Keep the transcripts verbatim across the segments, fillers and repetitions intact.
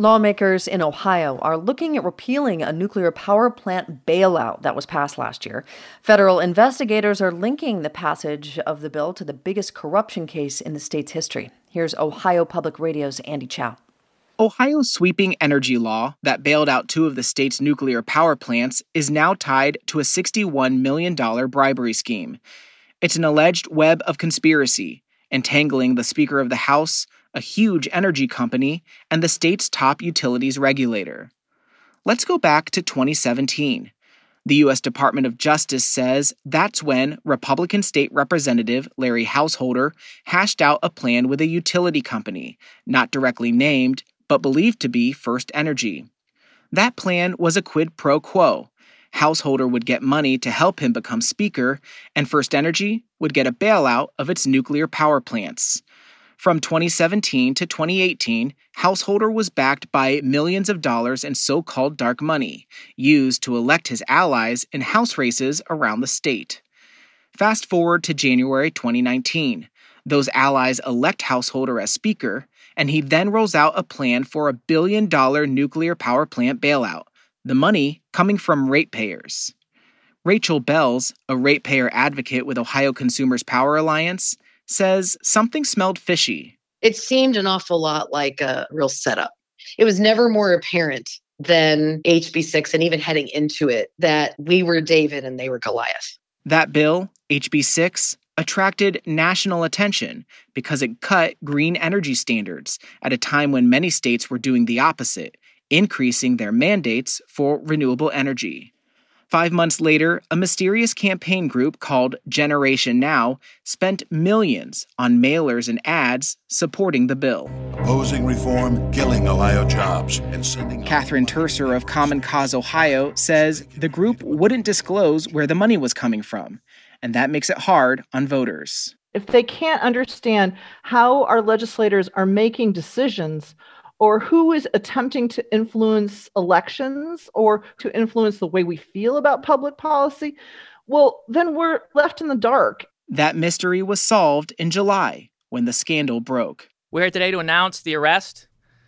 Lawmakers in Ohio are looking at repealing a nuclear power plant bailout that was passed last year. Federal investigators are linking the passage of the bill to the biggest corruption case in the state's history. Here's Ohio Public Radio's Andy Chow. Ohio's sweeping energy law that bailed out two of the state's nuclear power plants is now tied to a sixty-one million dollars bribery scheme. It's an alleged web of conspiracy, entangling the Speaker of the House, a huge energy company, and the state's top utilities regulator. Let's go back to twenty seventeen. The U S Department of Justice says that's when Republican State Representative Larry Householder hashed out a plan with a utility company, not directly named, but believed to be First Energy. That plan was a quid pro quo. Householder would get money to help him become Speaker, and First Energy would get a bailout of its nuclear power plants. From twenty seventeen to twenty eighteen, Householder was backed by millions of dollars in so-called dark money, used to elect his allies in House races around the state. Fast forward to January twenty nineteen. Those allies elect Householder as Speaker, and he then rolls out a plan for a billion-dollar nuclear power plant bailout, the money coming from ratepayers. Rachel Bells, a ratepayer advocate with Ohio Consumers Power Alliance, says something smelled fishy. It seemed an awful lot like a real setup. It was never more apparent than H B six and even heading into it that we were David and they were Goliath. That bill, H B six, attracted national attention because it cut green energy standards at a time when many states were doing the opposite, increasing their mandates for renewable energy. Five months later, a mysterious campaign group called Generation Now spent millions on mailers and ads supporting the bill. Opposing reform, killing Ohio jobs, and sending... Catherine Terser of Common Cause Ohio says the group wouldn't disclose where the money was coming from, and that makes it hard on voters. If they can't understand how our legislators are making decisions, or who is attempting to influence elections or to influence the way we feel about public policy, well, then we're left in the dark. That mystery was solved in July when the scandal broke. We're here today to announce the arrest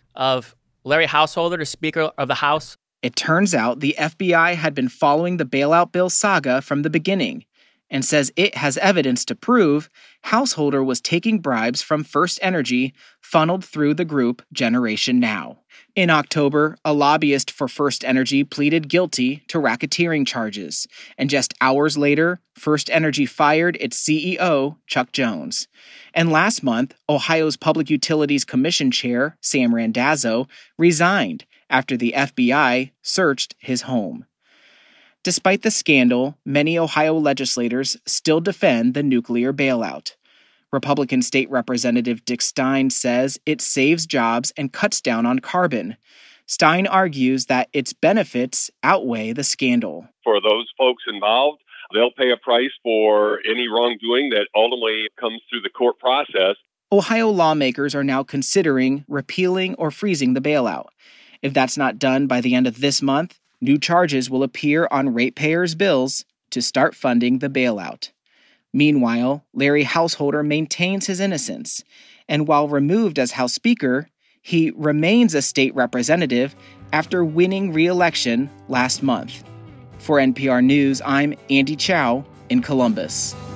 of Larry Householder, the Speaker of the House. It turns out the F B I had been following the bailout bill saga from the beginning, and says it has evidence to prove Householder was taking bribes from First Energy funneled through the group Generation Now. In October, a lobbyist for First Energy pleaded guilty to racketeering charges, and just hours later, First Energy fired its C E O, Chuck Jones. And last month, Ohio's Public Utilities Commission Chair, Sam Randazzo, resigned after the F B I searched his home. Despite the scandal, many Ohio legislators still defend the nuclear bailout. Republican State Representative Dick Stein says it saves jobs and cuts down on carbon. Stein argues that its benefits outweigh the scandal. For those folks involved, they'll pay a price for any wrongdoing that ultimately comes through the court process. Ohio lawmakers are now considering repealing or freezing the bailout. If that's not done by the end of this month, new charges will appear on ratepayers' bills to start funding the bailout. Meanwhile, Larry Householder maintains his innocence, and while removed as House Speaker, he remains a state representative after winning re-election last month. For N P R News, I'm Andy Chow in Columbus.